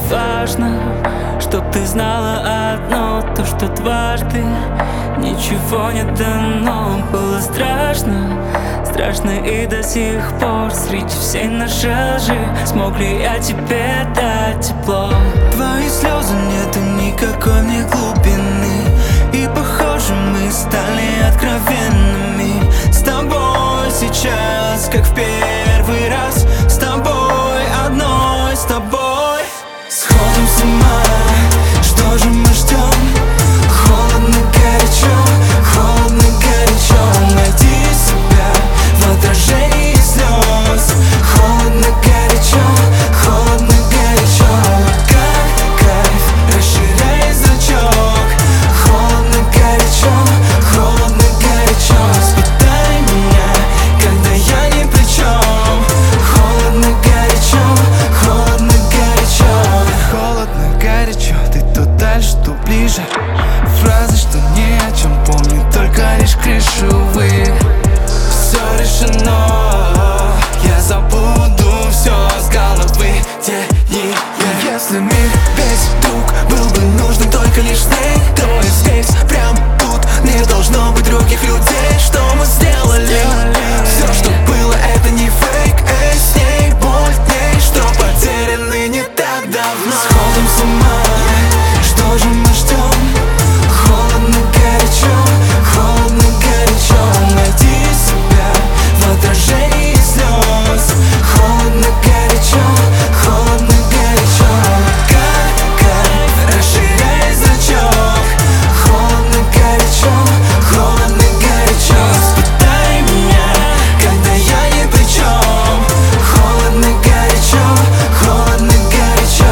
важно, чтоб ты знала одно, то, что дважды ничего не дано. Было страшно, страшно и до сих пор. Среди всей нашей лжи смог ли я тебе дать тепло? Твои слезы нету никакой мне глубины, и похоже мы стали откровенными. С тобой сейчас, как в первый раз, с тобой одной, с тобой. Сходим с ума, что же мы ждем? Холодно, горячо, холодно, горячо. Найди себя в отражении слез. Холодно, горячо, холодно, горячо. Как кайф, расширяй зрачок. Холодно, горячо, холодно, горячо. Испытай меня, когда я ни при чем. Холодно, горячо, холодно, горячо. Холодно, горячо, ты то дальше, то ближе. Фразы, что ни о чем помню, только лишь крышу, увы. Все решено, я забуду все с головы. Тени. Если мир весь вдруг был бы нужен только лишь с ней, то и здесь, прям тут, не должно быть других людей. Что мы сделали? Все, что было, это не фейк. С ней больней, что потеряны не так давно. Сходим с ума, что же мы ждем? Холодно, горячо, холодно, горячо. Найди себя в отражении слез. Холодно, горячо, холодно, горячо. Как кайф, расширяй зрачок. Холодно, горячо, холодно, горячо. Испытай меня, когда я ни при чем. Холодно, горячо, холодно, горячо.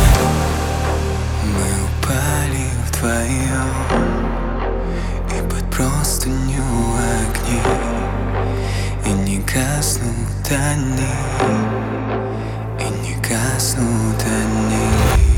Мы упали вдвоем, и под простыню огни, и не гаснут они, и не гаснут они.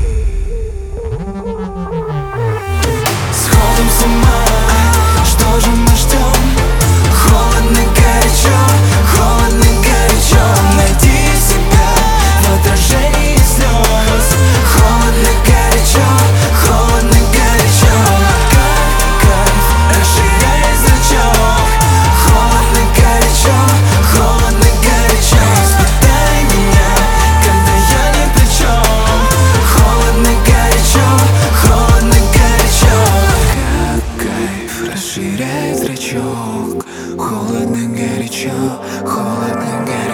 Сходим с ума, что же мы ждем? Холодно, горячо, холодно, горячо. Найди себя в отражении слез. Холодно, горячо, холодно, горячо. Как кайф, расширяй зрачок. Холодно, горячо, холодно, горячо. Испытай меня, когда я ни при чем. Холодно, горячо, холодно, горячо. Как кайф, расширяй зрачок. Холодно, горячо, холодно, горячо.